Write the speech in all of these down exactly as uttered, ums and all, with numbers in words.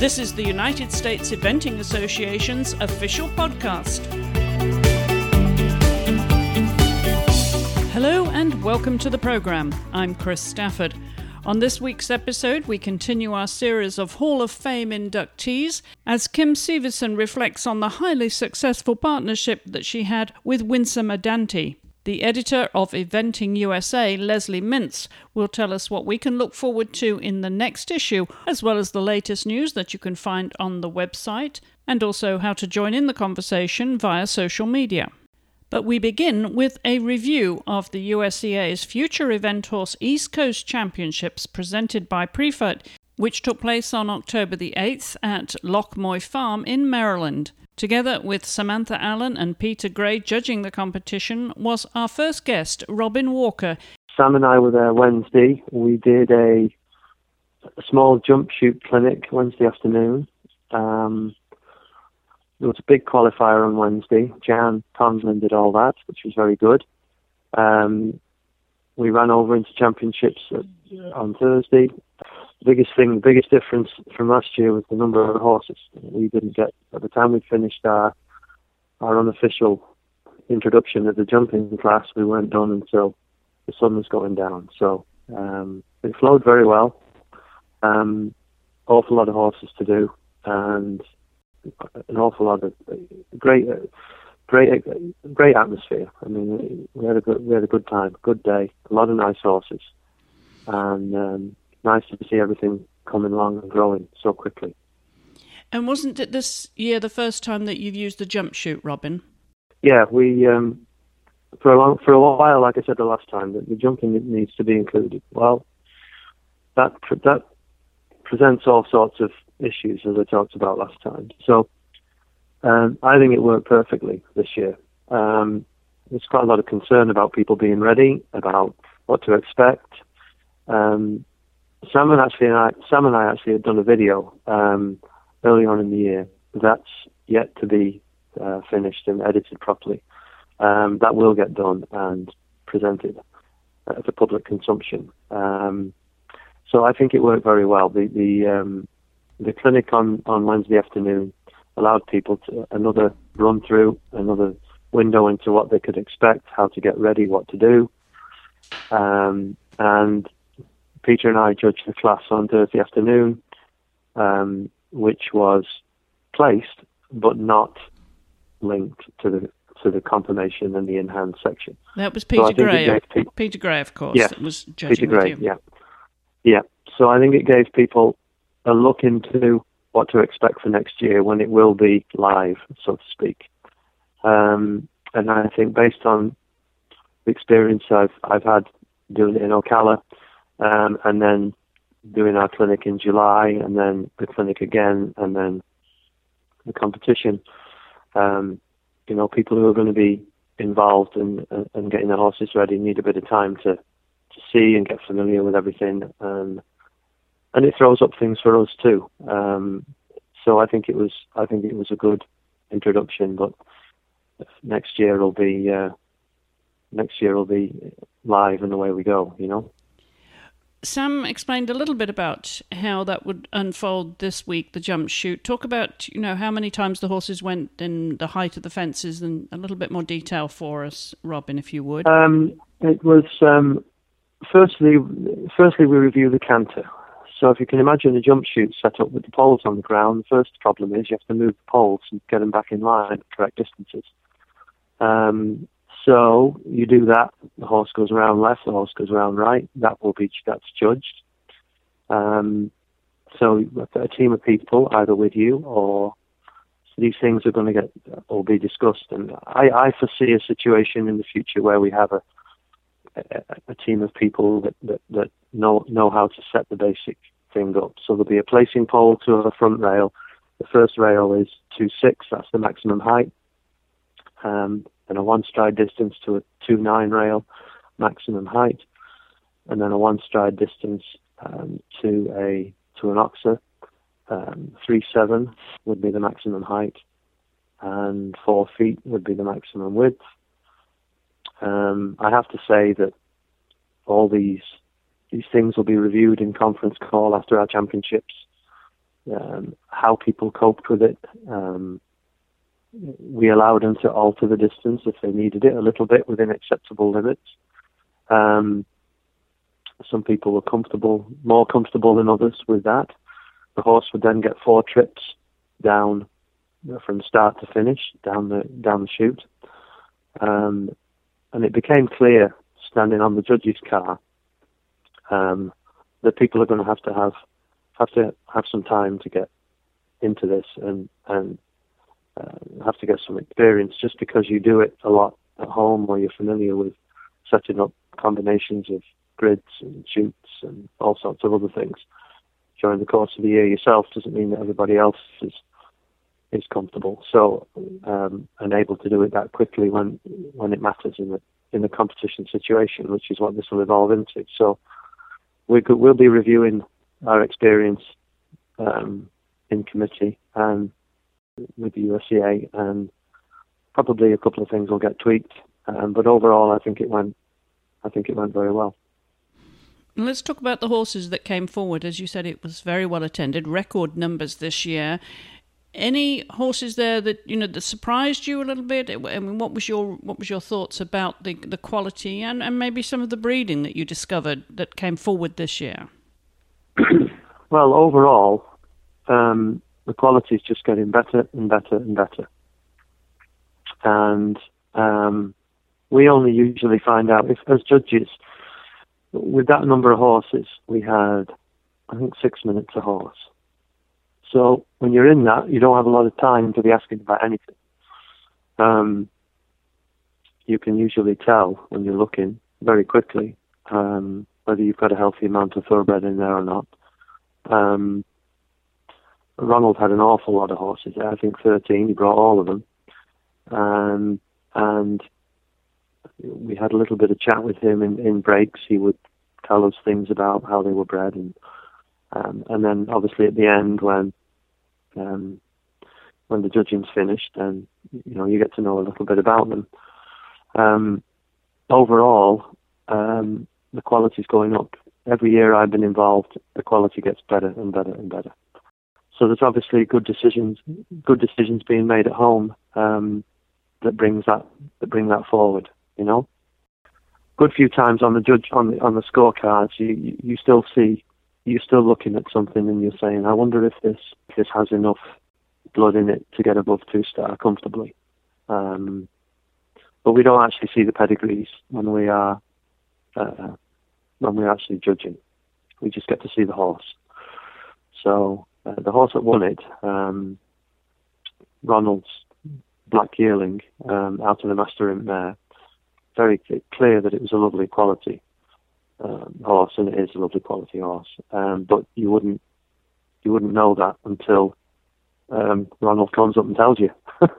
This is the United States Eventing Association's official podcast. Hello and welcome to the program. I'm Chris Stafford. On this week's episode, we continue our series of Hall of Fame inductees as Kim Severson reflects on the highly successful partnership that she had with Winsome Adanti. The editor of Eventing U S A, Leslie Mintz, will tell us what we can look forward to in the next issue, as well as the latest news that you can find on the website, and also how to join in the conversation via social media. But we begin with a review of the U S E A's Future Event Horse East Coast Championships presented by Preferred, which took place on October the eighth at Lochmoy Farm in Maryland. Together with Samantha Allen and Peter Gray judging the competition was our first guest, Robin Walker. Sam and I were there Wednesday. We did a, a small jump shoot clinic Wednesday afternoon. Um, there was a big qualifier on Wednesday. Jan Conlon did all that, which was very good. Um, we ran over into championships on Thursday. The biggest thing, the biggest difference from last year was the number of horses. We didn't get, by the time we finished our our unofficial introduction of the jumping class, we weren't done until the sun was going down. So um, it flowed very well. Um, awful lot of horses to do, and an awful lot of great, great, great atmosphere. I mean, we had a good, we had a good time, good day, a lot of nice horses, and um, nice to see everything coming along and growing so quickly. And wasn't it this year the first time that you've used the jump shoot, Robin? Yeah, we um, for a long, for a while, like I said the last time, that the jumping needs to be included. Well, that that presents all sorts of issues, as I talked about last time. So um, I think it worked perfectly this year. Um, there's quite a lot of concern about people being ready, about what to expect. Um, Sam and actually, and I, Sam and I actually had done a video um, early on in the year that's yet to be uh, finished and edited properly. Um, that will get done and presented uh, for public consumption. Um, so I think it worked very well. The the, um, the clinic on, on Wednesday afternoon allowed people to another run through, another window into what they could expect, how to get ready, what to do, um, and Peter and I judged the class on Thursday afternoon, um, which was placed but not linked to the to the confirmation and the in-hand section. That was Peter so Gray. Pe- Peter Gray, of course, yes, that was judging Peter Gray, with you. yeah. Yeah. So I think it gave people a look into what to expect for next year when it will be live, so to speak. Um, and I think based on the experience I've I've had doing it in Ocala, Um, and then doing our clinic in July, and then the clinic again, and then the competition. Um, you know, people who are going to be involved in, uh, in getting their horses ready need a bit of time to, to see and get familiar with everything, um, and it throws up things for us too. Um, so I think it was, I think it was a good introduction. But next year will be, uh, next year will be live and away we go. You know. Sam explained a little bit about how that would unfold this week, the jump shoot. Talk about, you know, how many times the horses went and the height of the fences, and a little bit more detail for us, Robin, if you would. Um, it was, um, firstly, firstly we review the canter. So if you can imagine a jump shoot set up with the poles on the ground, the first problem is you have to move the poles and get them back in line at correct distances. Um, So you do that, the horse goes around left, the horse goes around right, that will be, that's judged. Um, so a team of people, either with you or these things are going to get, or be discussed. And I, I foresee a situation in the future where we have a, a, a team of people that, that, that know, know how to set the basic thing up. So there'll be a placing pole to a front rail. The first rail is two six, that's the maximum height. Um, and a one stride distance to a two nine rail, maximum height, and then a one stride distance um, to a to an oxer. Um, three seven would be the maximum height, and four feet would be the maximum width. Um, I have to say that all these these things will be reviewed in conference call after our championships, um, how people coped with it. Um, we allowed them to alter the distance if they needed it a little bit within acceptable limits. Um, some people were comfortable, more comfortable than others with that. The horse would then get four trips down from start to finish, down the down the chute. Um, and it became clear, standing on the judge's car, um, that people are going to have to have have to have some time to get into this and and uh, have to get some experience. Just because you do it a lot at home or you're familiar with setting up combinations of grids and chutes and all sorts of other things during the course of the year yourself doesn't mean that everybody else is is comfortable. So um, and able to do it that quickly when when it matters in the in the competition situation, which is what this will evolve into. So we could, we'll be reviewing our experience um, in committee and with the U S C A, and probably a couple of things will get tweaked. Um, but overall, I think it went. I think it went very well. Let's talk about the horses that came forward. As you said, it was very well attended, record numbers this year. Any horses there that you know that surprised you a little bit? I mean, what was your what was your thoughts about the the quality and, and maybe some of the breeding that you discovered that came forward this year? Well, overall, um, the quality is just getting better and better and better, and um, we only usually find out if, as judges, with that number of horses, we had, I think, six minutes a horse. So when you're in that, you don't have a lot of time to be asking about anything. Um, you can usually tell when you're looking very quickly um, whether you've got a healthy amount of thoroughbred in there or not. Um, Ronald had an awful lot of horses there, I think thirteen. He brought all of them. Um, and we had a little bit of chat with him in, in breaks. He would tell us things about how they were bred. And um, and then obviously at the end when Um, when the judging's finished, then you know you get to know a little bit about them. Um, overall, um, the quality's going up. Every year I've been involved, the quality gets better and better and better. So there's obviously good decisions, good decisions being made at home um, that brings that that bring that forward. You know, good few times on the judge on the on the scorecards, you you, you still see. You're still looking at something and you're saying, I wonder if this if this has enough blood in it to get above two-star comfortably. Um, but we don't actually see the pedigrees when we are uh, when we're actually judging. We just get to see the horse. So uh, the horse that won it, um, Ronald's Black Yearling, um, out of the Master Imp mare, very clear that it was a lovely quality. Um, horse, and it is a lovely quality horse. Um, but you wouldn't you wouldn't know that until um, Ronald comes up and tells you.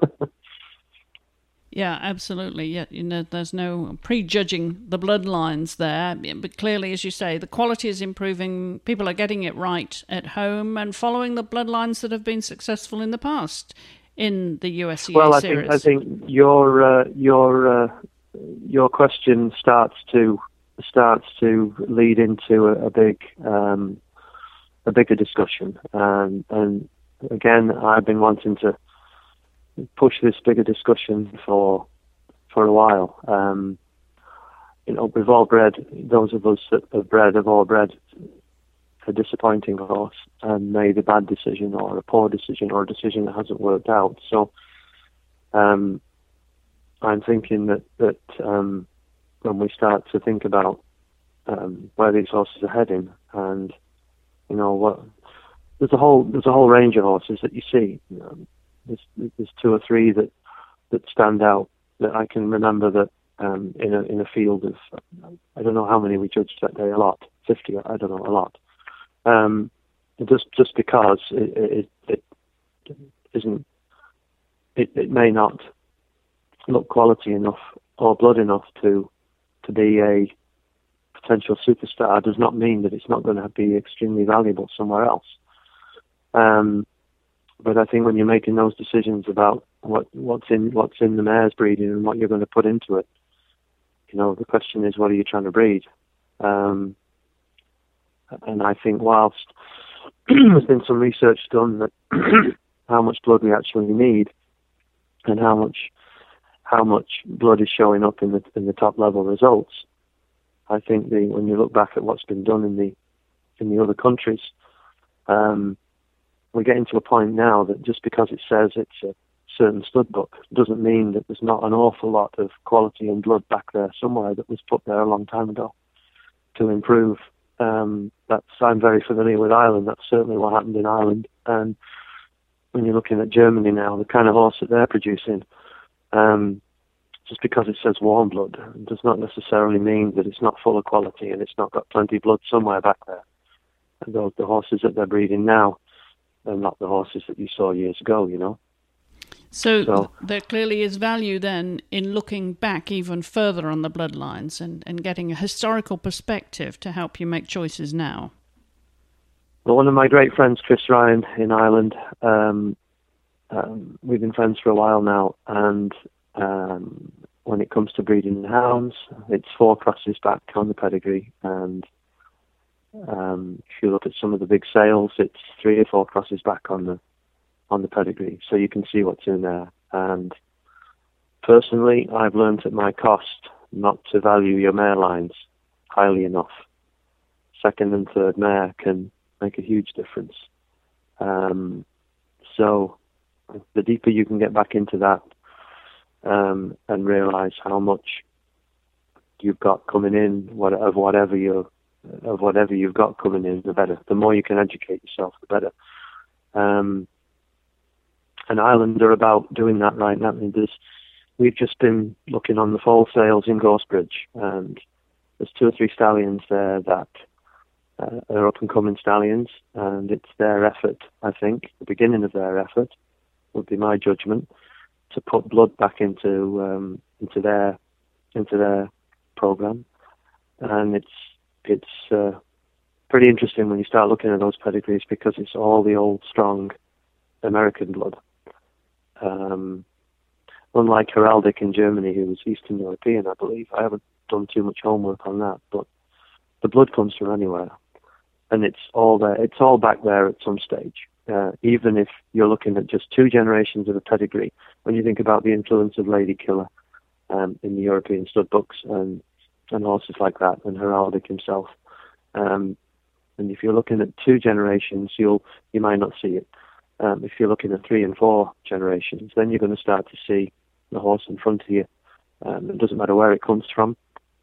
Yeah, absolutely. Yeah, you know, there's no prejudging the bloodlines there, but clearly, as you say, the quality is improving. People are getting it right at home and following the bloodlines that have been successful in the past in the U S C A well, I series. think I think your uh, your uh, your question starts to. starts to lead into a, a big, um, a bigger discussion. Um, and again, I've been wanting to push this bigger discussion for for a while. Um, you know, we've all bred, those of us that have bred have all bred a disappointing horse and made a bad decision or a poor decision or a decision that hasn't worked out. So um, I'm thinking that, that um, when we start to think about um, where these horses are heading, and you know what, there's a whole there's a whole range of horses that you see. You know, there's there's two or three that that stand out that I can remember that um, in a in a field of I don't know how many we judged that day, a lot, fifty, I don't know, a lot. Um, just just because it, it, it isn't it, it may not look quality enough or blood enough to to be a potential superstar does not mean that it's not going to be extremely valuable somewhere else. Um, but I think when you're making those decisions about what what's in what's in the mare's breeding and what you're going to put into it, you know, the question is, what are you trying to breed? Um, and I think whilst there's been some research done that how much blood we actually need, and how much how much blood is showing up in the in the top level results. I think the when you look back at what's been done in the in the other countries, um, we're getting to a point now that just because it says it's a certain stud book doesn't mean that there's not an awful lot of quality and blood back there somewhere that was put there a long time ago to improve. Um, that's I'm very familiar with Ireland. That's certainly what happened in Ireland. And when you're looking at Germany now, the kind of horse that they're producing, um, just because it says warm blood does not necessarily mean that it's not full of quality and it's not got plenty of blood somewhere back there. And those, the horses that they're breeding now are not the horses that you saw years ago, you know. So, so there clearly is value then in looking back even further on the bloodlines and, and getting a historical perspective to help you make choices now. Well, one of my great friends, Chris Ryan in Ireland, um, um, we've been friends for a while now, and um, when it comes to breeding hounds, it's four crosses back on the pedigree, and um, if you look at some of the big sales, it's three or four crosses back on the on the pedigree, so you can see what's in there. And personally, I've learned at my cost not to value your mare lines highly enough. Second and third mare can make a huge difference. Um, so the deeper you can get back into that um, and realize how much you've got coming in, what, of whatever you of whatever you've got coming in, the better. The more you can educate yourself, the better. Um, And Ireland are about doing that right now. I mean, there's, we've just been looking on the fall sales in Goresbridge, and there's two or three stallions there that uh, are up-and-coming stallions, and it's their effort, I think, the beginning of their effort, would be my judgment, to put blood back into um, into their into their program, and it's it's uh, pretty interesting when you start looking at those pedigrees because it's all the old, strong American blood. Um, unlike Heraldic in Germany, who was Eastern European, I believe. I haven't done too much homework on that, but the blood comes from anywhere, and it's all there. It's all back there at some stage. Uh, even if you're looking at just two generations of a pedigree, when you think about the influence of Lady Killer um, in the European stud books and and horses like that, and Heraldic himself, um, and if you're looking at two generations, you'll you might not see it. Um, if you're looking at three and four generations, then you're going to start to see the horse in front of you. Um, it doesn't matter where it comes from.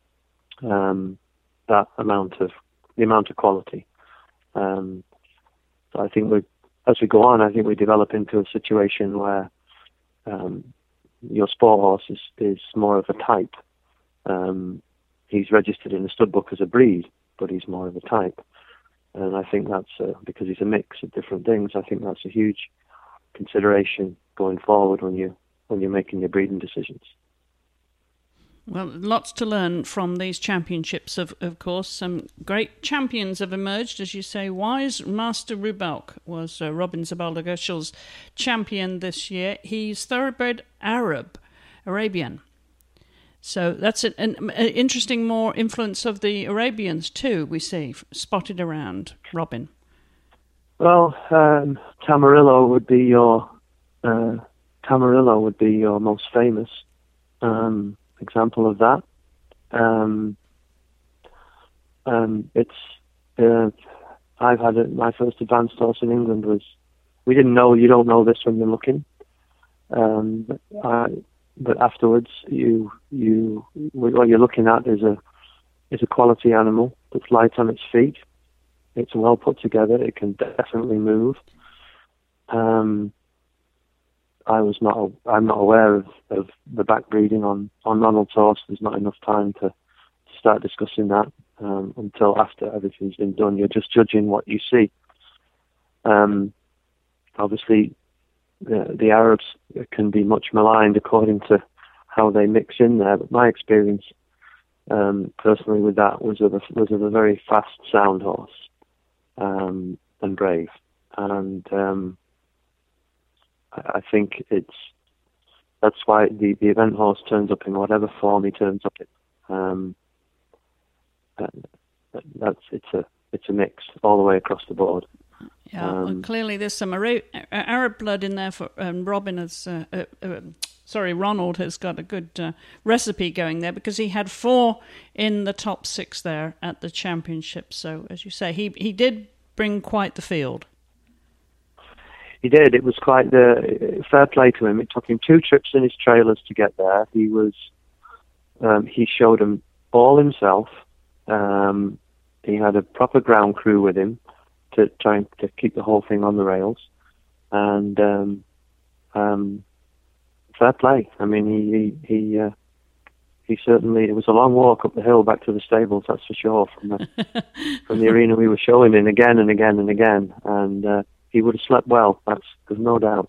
Um, that amount of the amount of quality. Um, so I think we, as we go on, I think we develop into a situation where um, your sport horse is, is more of a type. Um, he's registered in the stud book as a breed, but he's more of a type. And I think that's, uh, because he's a mix of different things, I think that's a huge consideration going forward when, you, when you're making your breeding decisions. Well, lots to learn from these championships, of, of course. Some great champions have emerged, as you say. Wise Master Rubalk was uh, Robin Zabaldagoshel's champion this year. He's thoroughbred Arab, Arabian. So that's an, an, an interesting more influence of the Arabians too, we see, spotted around Robin. Well, um, Tamarillo would be your uh, Tamarillo would be your most famous um, example of that. Um, um, it's uh, I've had it, my first advanced horse in England was, we didn't know, you don't know this when you're looking. Um, but, I, but afterwards, you you what you're looking at is a is a quality animal that's light on its feet. It's well put together. It can definitely move. Um, I was not. I'm not aware of, of the back breeding on on Ronald's horse. There's not enough time to, to start discussing that um, until after everything's been done. You're just judging what you see. Um, obviously, the, the Arabs can be much maligned according to how they mix in there. But my experience, um, personally, with that was of a, was of a very fast, sound horse. Um, and brave, and um, I, I think it's that's why the, the event horse turns up in whatever form he turns up in. Um, that's it's a it's a mix all the way across the board. Yeah, um, well, clearly there's some Ara- Arab blood in there for um, Robin has. Uh, uh, uh, sorry, Ronald has got a good uh, recipe going there because he had four in the top six there at the championship. So, as you say, he he did bring quite the field. He did. It was quite the fair play to him. It took him two trips in his trailers to get there. He was. Um, he showed them all himself. Um, he had a proper ground crew with him to try to keep the whole thing on the rails, and um, um, fair play. I mean, he he he, uh, he certainly. It was a long walk up the hill back to the stables, that's for sure. From the from the arena we were showing in again and again and again, and uh, he would have slept well. That's there's no doubt.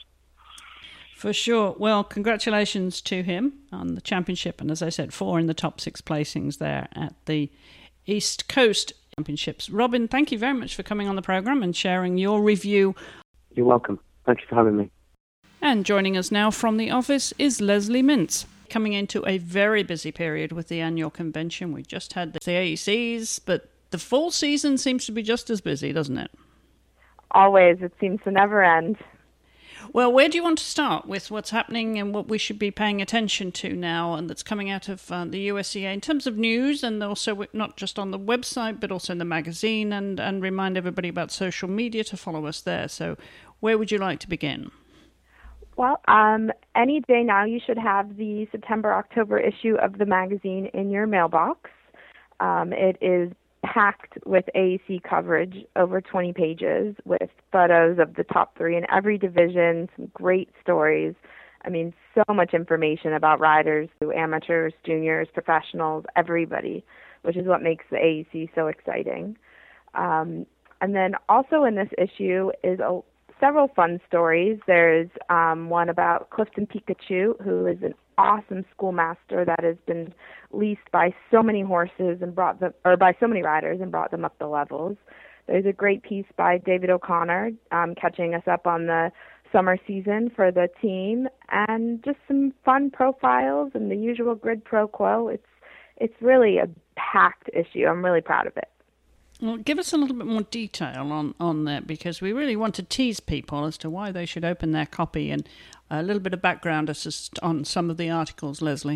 For sure. Well, congratulations to him on the championship, and as I said, four in the top six placings there at the East Coast Championships. Robin, thank you very much for coming on the program and sharing your review. You're welcome. Thank you for having me. And joining us now from the office is Leslie Mintz, coming into a very busy period with the annual convention. We just had the A E Cs, but the fall season seems to be just as busy, doesn't it? Always. It seems to never end. Well, where do you want to start with what's happening and what we should be paying attention to now and that's coming out of uh, the U S E A in terms of news, and also not just on the website but also in the magazine, and, and remind everybody about social media to follow us there. So where would you like to begin? Well, um, any day now you should have the September-October issue of the magazine in your mailbox. Um, it is packed with A E C coverage, over twenty pages, with photos of the top three in every division, some great stories. I mean, so much information about riders, amateurs, juniors, professionals, everybody, which is what makes the A E C so exciting. Um, and then also in this issue is a, several fun stories. There's um, one about Clifton Pikachu, who is an awesome schoolmaster that has been leased by so many horses and brought them, or by so many riders and brought them up the levels. There's a great piece by David O'Connor um, catching us up on the summer season for the team, and just some fun profiles and the usual grid pro quo. It's it's really a packed issue. I'm really proud of it. Well, give us a little bit more detail on, on that, because we really want to tease people as to why they should open their copy, and a little bit of background assist on some of the articles, Leslie.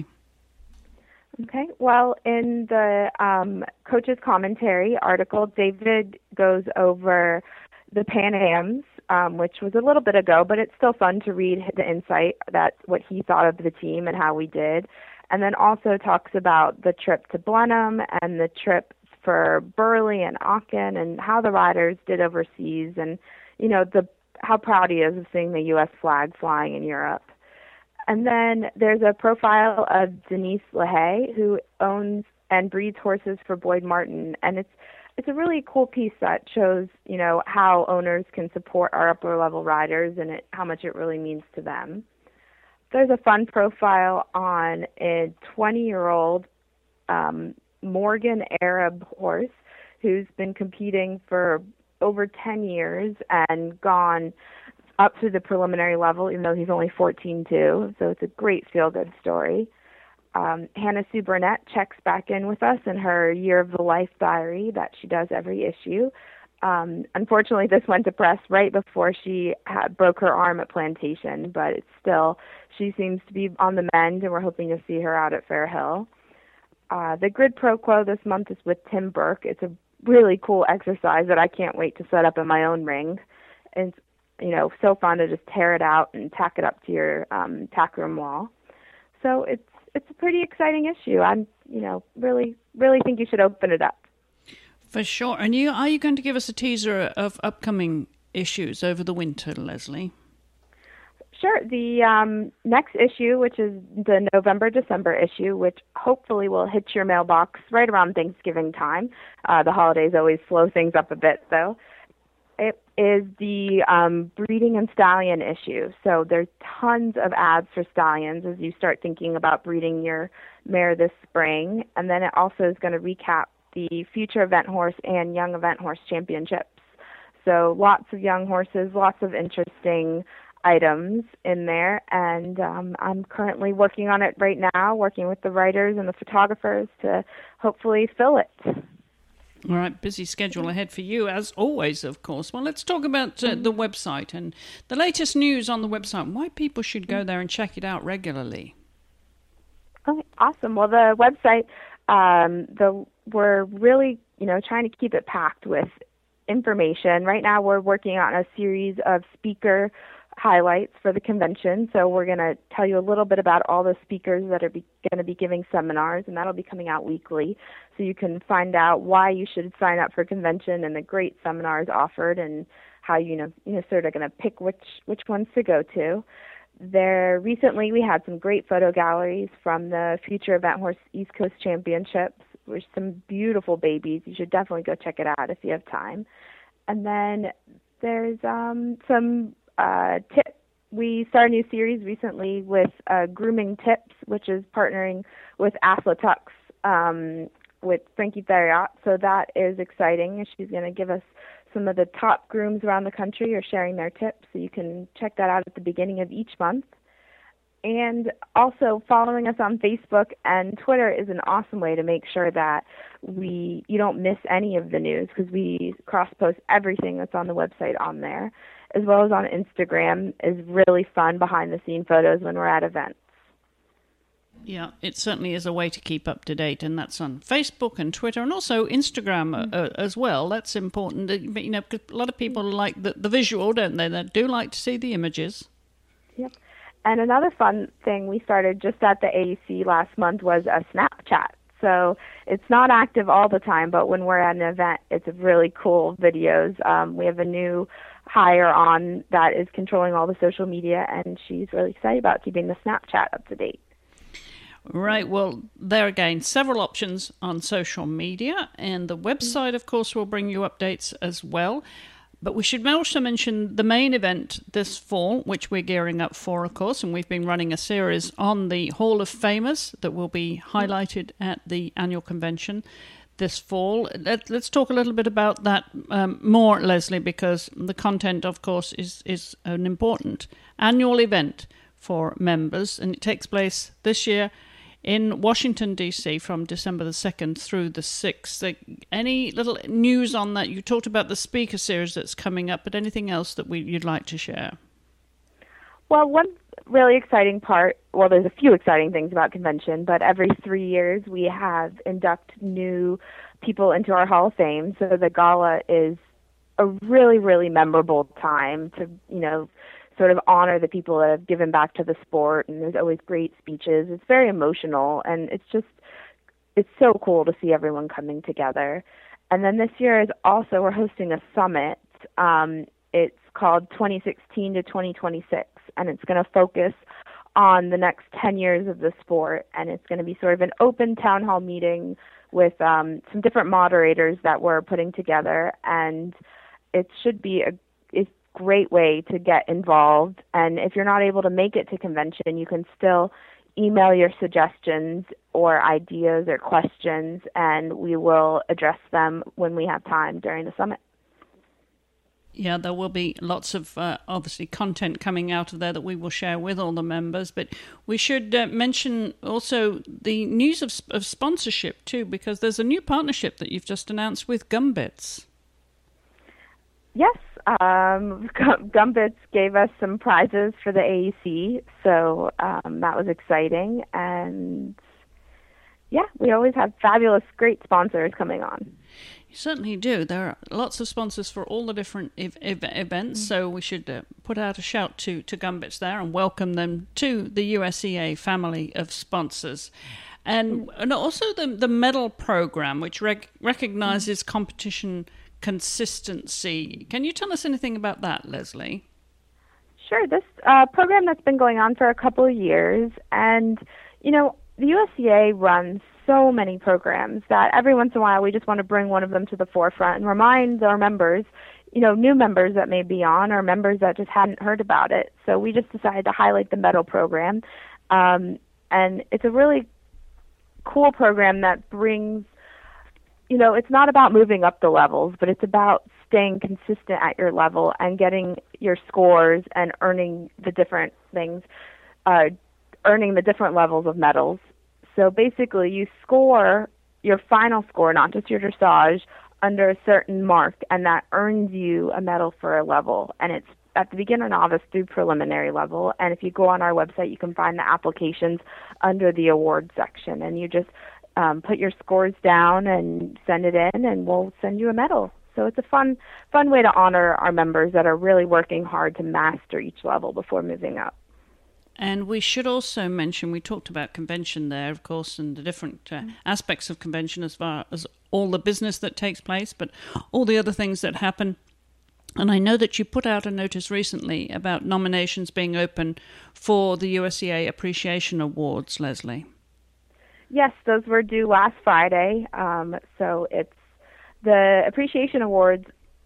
Okay. Well, in the um, coach's commentary article, David goes over the Pan Ams, um, which was a little bit ago, but it's still fun to read the insight, that what he thought of the team and how we did. And then also talks about the trip to Blenheim and the trip for Burley and Aachen, and how the riders did overseas, and, you know, the how proud he is of seeing the U S flag flying in Europe. And then there's a profile of Denise LaHaye, who owns and breeds horses for Boyd Martin, and it's it's a really cool piece that shows, you know, how owners can support our upper level riders and it, how much it really means to them. There's a fun profile on a twenty-year-old um, Morgan Arab horse who's been competing for over ten years and gone up to the preliminary level, even though he's only fourteen too. So it's a great feel-good story. Um, Hannah Sue Burnett checks back in with us in her Year of the Life diary that she does every issue. Um, unfortunately, this went to press right before she had, broke her arm at Plantation, but it's still, she seems to be on the mend, and we're hoping to see her out at Fair Hill. Uh, the Grid Pro Quo this month is with Tim Burke. It's a really cool exercise that I can't wait to set up in my own ring. It's, you know, so fun to just tear it out and tack it up to your um, tack room wall. So it's it's a pretty exciting issue. I'm, you know, really, really think you should open it up. For sure. And you are you going to give us a teaser of upcoming issues over the winter, Leslie? Sure. The um, next issue, which is the November-December issue, which hopefully will hit your mailbox right around Thanksgiving time. Uh, the holidays always slow things up a bit, though. It is the um, breeding and stallion issue. So there's tons of ads for stallions as you start thinking about breeding your mare this spring. And then it also is going to recap the future event horse and young event horse championships. So lots of young horses, lots of interesting items in there, and um, I'm currently working on it right now, working with the writers and the photographers to hopefully fill it. All right, busy schedule ahead for you, as always, of course. Well, let's talk about uh, the website and the latest news on the website, why people should go there and check it out regularly. Okay, awesome. Well, the website, um, the we're really, you know, trying to keep it packed with information. Right now we're working on a series of speaker highlights for the convention. So we're going to tell you a little bit about all the speakers that are going to be giving seminars, and that'll be coming out weekly. So you can find out why you should sign up for convention and the great seminars offered, and how you know you know sort of going to pick which which ones to go to. There recently we had some great photo galleries from the Future Event Horse East Coast Championships, with some beautiful babies. You should definitely go check it out if you have time. And then there's um, some Uh, tip. We started a new series recently with uh, Grooming Tips, which is partnering with Athletics um, with Frankie Theriot. So that is exciting. She's going to give us some of the top grooms around the country are sharing their tips. So you can check that out at the beginning of each month. And also following us on Facebook and Twitter is an awesome way to make sure that we you don't miss any of the news, because we cross-post everything that's on the website on there, as well as on Instagram. Is really fun behind-the-scene photos when we're at events. Yeah, it certainly is a way to keep up to date, and that's on Facebook and Twitter, and also Instagram mm. uh, as well. That's important, but you know, because a lot of people like the, the visual, don't they? They do like to see the images. Yep. And another fun thing we started just at the A E C last month was a Snapchat. So it's not active all the time, but when we're at an event, it's really cool videos. Um, we have a new hire on that is controlling all the social media, and she's really excited about keeping the Snapchat up to date. Right. Well, there again, several options on social media, and the website, of course, will bring you updates as well. But we should also mention the main event this fall, which we're gearing up for, of course, and we've been running a series on the Hall of Famers that will be highlighted at the annual convention this fall. Let, let's talk a little bit about that um, more, Leslie, because the content, of course, is, is an important annual event for members, and it takes place this year in Washington, D C from December the second through the sixth. Any little news on that? You talked about the speaker series that's coming up, but anything else that we, you'd like to share? Well, one really exciting part, well, there's a few exciting things about convention, but every three years we have induct new people into our Hall of Fame. So the gala is a really, really memorable time to, you know, sort of honor the people that have given back to the sport, and there's always great speeches. It's very emotional, and it's just, it's so cool to see everyone coming together. And then this year is also, we're hosting a summit. Um, it's called twenty sixteen to twenty twenty-six, and it's going to focus on the next ten years of the sport, and it's going to be sort of an open town hall meeting with um, some different moderators that we're putting together, and it should be a it's great way to get involved. And if you're not able to make it to convention, you can still email your suggestions or ideas or questions, and we will address them when we have time during the summit. Yeah, there will be lots of, uh, obviously, content coming out of there that we will share with all the members. But we should uh, mention also the news of, of sponsorship, too, because there's a new partnership that you've just announced with Gumbits. Yes, um, Gumbits gave us some prizes for the A E C, so um, that was exciting. And, yeah, we always have fabulous, great sponsors coming on. You certainly do. There are lots of sponsors for all the different ev- ev- events, mm-hmm. so we should uh, put out a shout to, to Gumbits there and welcome them to the U S E A family of sponsors. And, mm-hmm. and also the, the medal program, which rec- recognizes mm-hmm. competition consistency. Can you tell us anything about that, Leslie? Sure. This uh, program that's been going on for a couple of years, and, you know, the U S E A runs so many programs that every once in a while we just want to bring one of them to the forefront and remind our members, you know, new members that may be on or members that just hadn't heard about it. So we just decided to highlight the medal program. Um, and it's a really cool program that brings, you know, it's not about moving up the levels, but it's about staying consistent at your level and getting your scores and earning the different things, uh, earning the different levels of medals. So basically you score your final score, not just your dressage, under a certain mark, and that earns you a medal for a level. And it's at the beginner, novice, through preliminary level. And if you go on our website, you can find the applications under the awards section, and you just um, put your scores down and send it in, and we'll send you a medal. So it's a fun, fun way to honor our members that are really working hard to master each level before moving up. And we should also mention, we talked about convention there, of course, and the different uh, aspects of convention as far as all the business that takes place, but all the other things that happen. And I know that you put out a notice recently about nominations being open for the U S E A Appreciation Awards, Leslie. Yes, those were due last Friday. Um, so it's the Appreciation Awards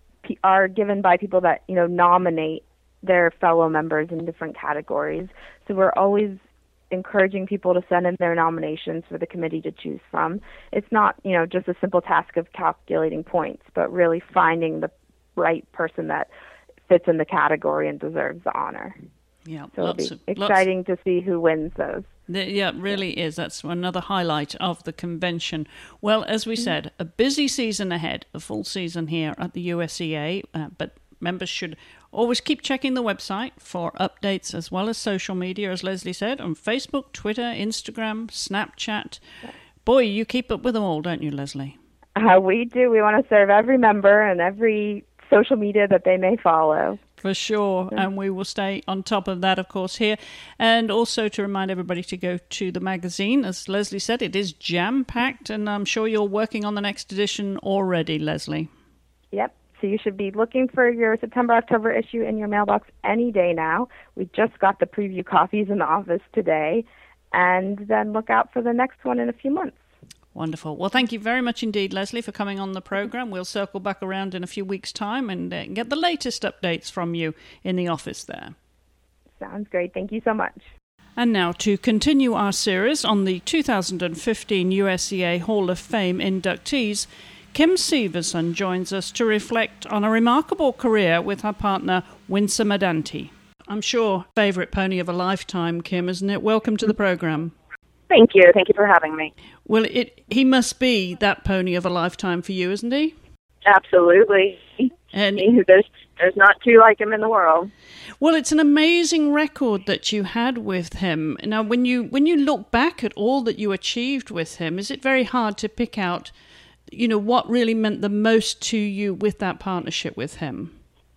are given by people that, you know, nominate their fellow members in different categories. So we're always encouraging people to send in their nominations for the committee to choose from. It's not, you know, just a simple task of calculating points, but really finding the right person that fits in the category and deserves the honor. Yeah, so it'll be of, exciting lots. to see who wins those. Yeah, it really is. That's another highlight of the convention. Well, as we mm-hmm. said, a busy season ahead, a full season here at the U S E A, uh, but members should always keep checking the website for updates as well as social media, as Leslie said, on Facebook, Twitter, Instagram, Snapchat. Boy, you keep up with them all, don't you, Leslie? Uh, we do. We want to serve every member and every social media that they may follow. For sure, and we will stay on top of that, of course, here. And also to remind everybody to go to the magazine. As Leslie said, it is jam-packed, and I'm sure you're working on the next edition already, Leslie. Yep. So you should be looking for your September, October issue in your mailbox any day now. We just got the preview copies in the office today, and then look out for the next one in a few months. Wonderful. Well, thank you very much indeed, Leslie, for coming on the program. We'll circle back around in a few weeks' time and uh, get the latest updates from you in the office there. Sounds great. Thank you so much. And now to continue our series on the two thousand fifteen U S E A Hall of Fame inductees, Kim Severson joins us to reflect on a remarkable career with her partner, Winsor Medanti. I'm sure favourite pony of a lifetime, Kim, isn't it? Welcome to the program. Thank you. Thank you for having me. Well, it he must be that pony of a lifetime for you, isn't he? Absolutely. And there's there's not two like him in the world. Well, it's an amazing record that you had with him. Now, when you when you look back at all that you achieved with him, is it very hard to pick out, you know, what really meant the most to you with that partnership with him?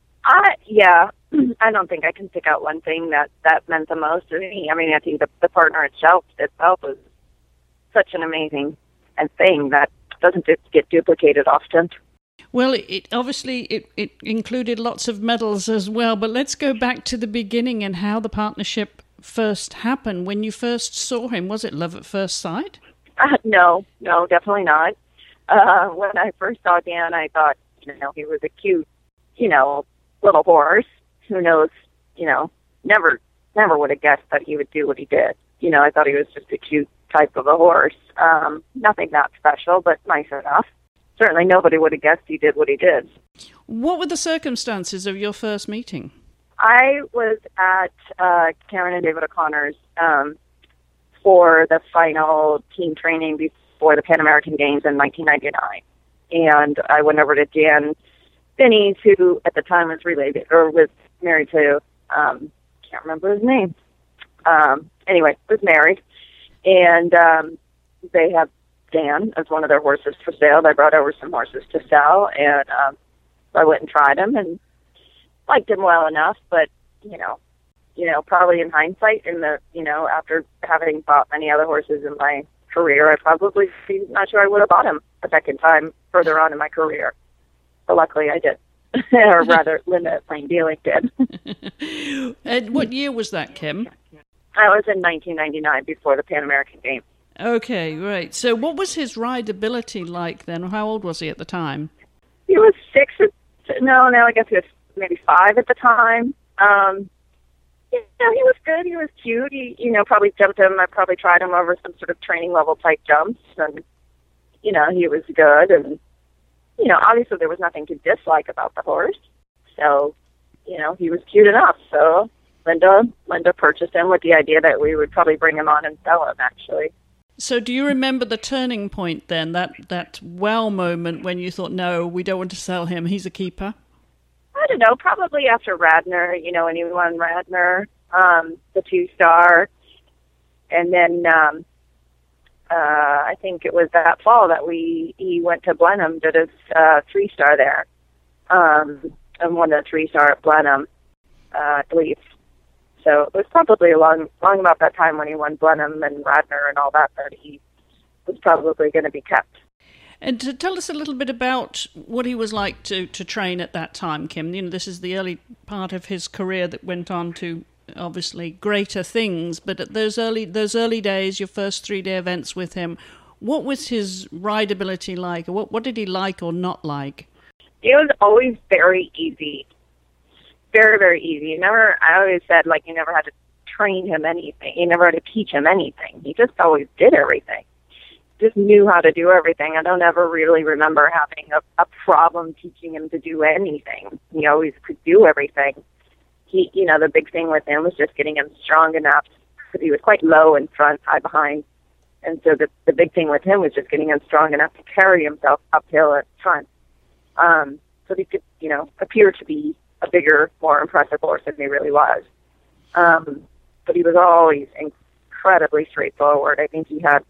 I yeah, I don't think I can pick out one thing that, that meant the most to me. I mean, I think the, the partner itself itself was such an amazing thing that doesn't get duplicated often. Well, it obviously it, it included lots of medals as well, but let's go back to the beginning and how the partnership first happened. When you first saw him, was it love at first sight? Uh, no, no, definitely not. Uh, when I first saw Dan, I thought, you know, he was a cute, you know, little horse. Who knows, you know, never, never would have guessed that he would do what he did. You know, I thought he was just a cute type of a horse. Um, nothing that special, but nice enough. Certainly nobody would have guessed he did what he did. What were the circumstances of your first meeting? I was at uh, Karen and David O'Connor's um, for the final team training before the Pan American Games in nineteen ninety-nine. And I went over to Dan Finney's, who at the time was related or was married to, um, can't remember his name. Um, anyway, was married. And um, they have Dan as one of their horses for sale. They brought over some horses to sell, and um, I went and tried him and liked him well enough. But you know, you know, probably in hindsight, in the you know, after having bought many other horses in my career, I probably not sure I would have bought him a second time further on in my career. But luckily, I did, or rather, Linda at Plain Dealing did. And what year was that, Kim? I was in nineteen ninety-nine, before the Pan American Games. Okay, right. So what was his rideability like then? How old was he at the time? He was six. No, no, I guess he was maybe five at the time. Um, yeah, he was good. He was cute. He, you know, probably jumped him. I probably tried him over some sort of training level type jumps, and you know, he was good. And you know, obviously there was nothing to dislike about the horse. So, you know, he was cute enough. So Linda, Linda purchased him with the idea that we would probably bring him on and sell him, actually. So do you remember the turning point then, that, that wow moment when you thought, no, we don't want to sell him, he's a keeper? I don't know, probably after Radnor, you know, when he won Radnor, um, the two-star. And then um, uh, I think it was that fall that we he went to Blenheim, did his uh, three-star there, um, and won the three-star at Blenheim, uh, I believe. So it was probably along, long about that time when he won Blenheim and Radnor and all that that he was probably going to be kept. And to tell us a little bit about what he was like to, to train at that time, Kim. You know, this is the early part of his career that went on to obviously greater things. But at those early those early days, your first three-day events with him, what was his rideability like? Or what, what did he like or not like? It was always very easy. Very, very easy. You never, I always said, like, you never had to train him anything. You never had to teach him anything. He just always did everything. Just knew how to do everything. I don't ever really remember having a, a problem teaching him to do anything. He always could do everything. He, you know, the big thing with him was just getting him strong enough, because he was quite low in front, high behind. And so the, the big thing with him was just getting him strong enough to carry himself uphill at front. Um, so he could, you know, appear to be a bigger, more impressive horse than he really was. Um, but he was always incredibly straightforward. I think he had,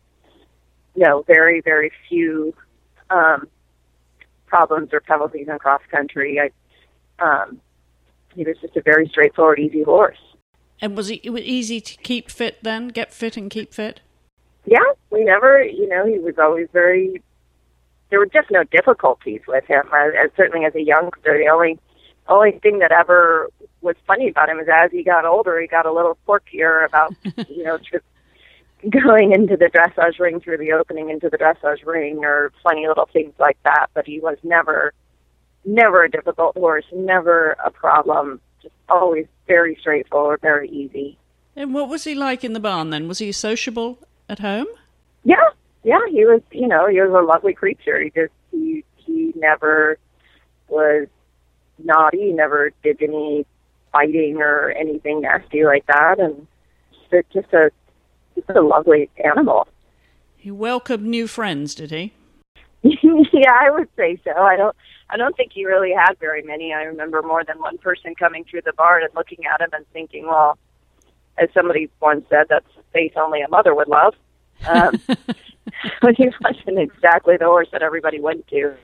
you know, very, very few um, problems or penalties in cross country. I, um, he was just a very straightforward, easy horse. And was he, it was easy to keep fit then, get fit and keep fit? Yeah, we never, you know, he was always very, there were just no difficulties with him. As, as certainly as a youngster, the only only thing that ever was funny about him is as he got older, he got a little quirkier about, you know, tr- going into the dressage ring through the opening into the dressage ring, or funny little things like that. But he was never, never a difficult horse, never a problem, just always very straightforward, very easy. And what was he like in the barn then? Was he sociable at home? Yeah, yeah, he was, you know, he was a lovely creature. He just, he, he never was naughty, never did any fighting or anything nasty like that, and just a just a lovely animal. He welcomed new friends, did he? Yeah, I would say so. I don't I don't think he really had very many. I remember more than one person coming through the barn and looking at him and thinking, well, as somebody once said, that's a face only a mother would love. Um, but he wasn't exactly the horse that everybody went to.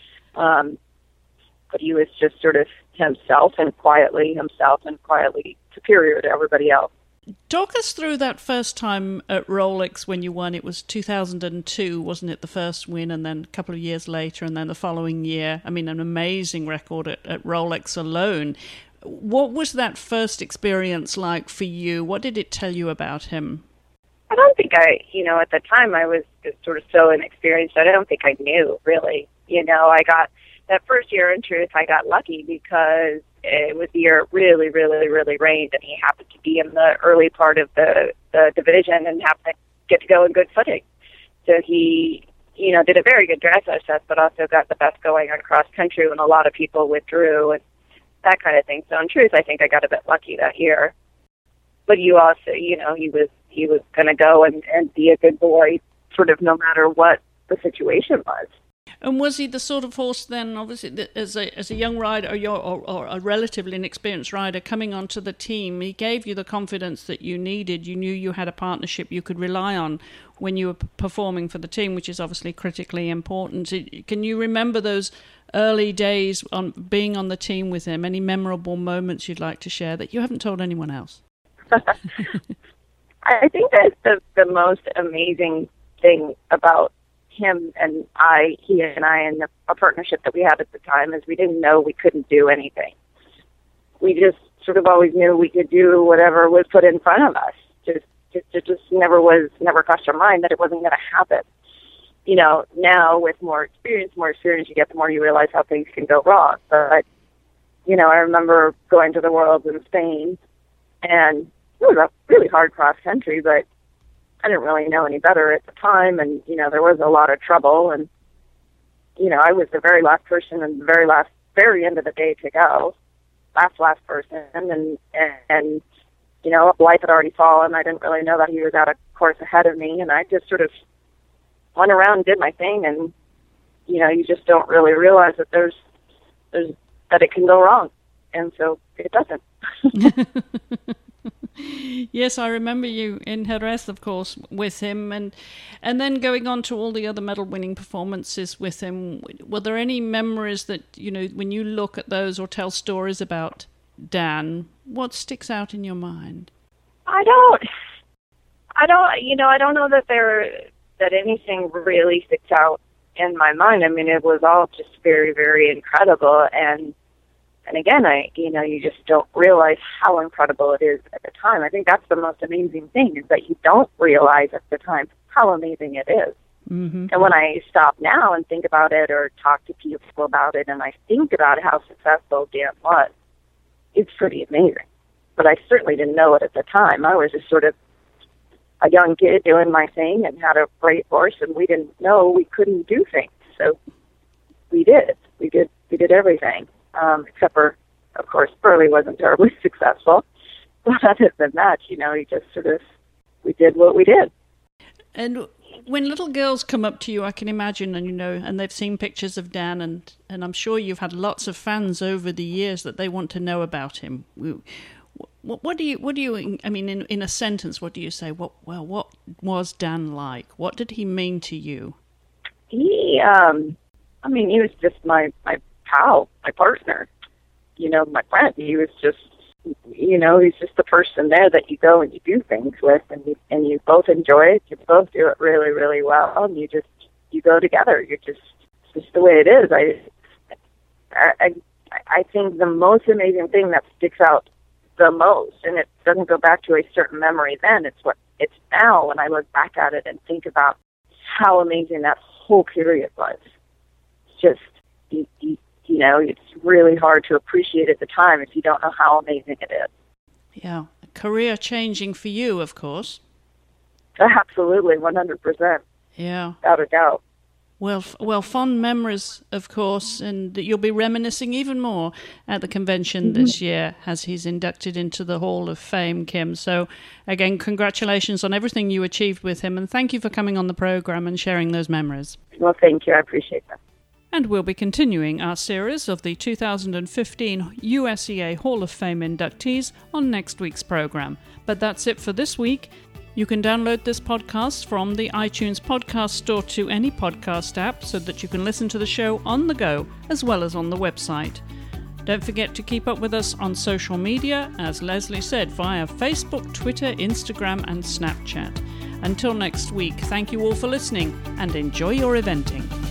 Um, but he was just sort of himself and quietly himself and quietly superior to everybody else. Talk us through that first time at Rolex when you won. It was two thousand two, wasn't it, the first win, and then a couple of years later, and then the following year. I mean, an amazing record at, at Rolex alone. What was that first experience like for you? What did it tell you about him? I don't think I, you know, at the time I was just sort of so inexperienced. I don't think I knew, really. You know, I got, that first year, in truth, I got lucky because it was the year it really, really, really rained, and he happened to be in the early part of the, the division and happened to get to go in good footing. So he, you know, did a very good dressage test, but also got the best going on cross country when a lot of people withdrew and that kind of thing. So in truth, I think I got a bit lucky that year. But you also, you know, he was he was going to go and, and be a good boy, sort of no matter what the situation was. And was he the sort of horse then, obviously, as a as a young rider or, your, or, or a relatively inexperienced rider coming onto the team, he gave you the confidence that you needed. You knew you had a partnership you could rely on when you were performing for the team, which is obviously critically important. Can you remember those early days on being on the team with him? Any memorable moments you'd like to share that you haven't told anyone else? I think that the, the most amazing thing about him and I, he and I, and the, a partnership that we had at the time is we didn't know we couldn't do anything. We just sort of always knew we could do whatever was put in front of us. Just, just, it just never was, never crossed our mind that it wasn't going to happen. You know, now with more experience, more experience you get, the more you realize how things can go wrong. But, you know, I remember going to the Worlds in Spain, and it was a really hard cross country, but I didn't really know any better at the time, and, you know, there was a lot of trouble, and, you know, I was the very last person and the very last, very end of the day to go, last, last person, and, and, and you know, Blythe had already fallen. I didn't really know that he was out of course, ahead of me, and I just sort of went around and did my thing, and, you know, you just don't really realize that there's, there's that it can go wrong, and so it doesn't. Yes, I remember you in Jerez, of course, with him, and and then going on to all the other medal-winning performances with him. Were there any memories that, you know, when you look at those or tell stories about Dan, what sticks out in your mind? I don't, I don't, you know, I don't know that there, that anything really sticks out in my mind. I mean, it was all just very, very incredible, and And again, I, you know, you just don't realize how incredible it is at the time. I think that's the most amazing thing, is that you don't realize at the time how amazing it is. Mm-hmm. And when I stop now and think about it or talk to people about it, and I think about how successful Dan was, it's pretty amazing. But I certainly didn't know it at the time. I was just sort of a young kid doing my thing and had a great horse, and we didn't know we couldn't do things. So we did. We did. We did everything. Um, except for, of course, Burley wasn't terribly successful. But other than that, you know, he just sort of, we did what we did. And when little girls come up to you, I can imagine, and you know, and they've seen pictures of Dan, and, and I'm sure you've had lots of fans over the years that they want to know about him. What, what do you, what do you, I mean, in, in a sentence, what do you say? What, well, what was Dan like? What did he mean to you? He, um, I mean, he was just my, my pal, my partner, you know, my friend. He was just, you know, he's just the person there that you go and you do things with, and you, and you both enjoy it. You both do it really, really well, and you just, you go together. You're just, it's just the way it is. I, I, I think the most amazing thing that sticks out the most, and it doesn't go back to a certain memory then, it's what it's now when I look back at it and think about how amazing that whole period was. It's just, you, you, you know, it's really hard to appreciate at the time if you don't know how amazing it is. Yeah. Career changing for you, of course. Absolutely, one hundred percent. Yeah. Without a doubt. Well, f- well, fond memories, of course, and you'll be reminiscing even more at the convention mm-hmm. this year as he's inducted into the Hall of Fame, Kim. So, again, congratulations on everything you achieved with him, and thank you for coming on the program and sharing those memories. Well, thank you. I appreciate that. And we'll be continuing our series of the two thousand fifteen U S E A Hall of Fame inductees on next week's program. But that's it for this week. You can download this podcast from the iTunes podcast store to any podcast app so that you can listen to the show on the go as well as on the website. Don't forget to keep up with us on social media, as Leslie said, via Facebook, Twitter, Instagram and Snapchat. Until next week, thank you all for listening and enjoy your eventing.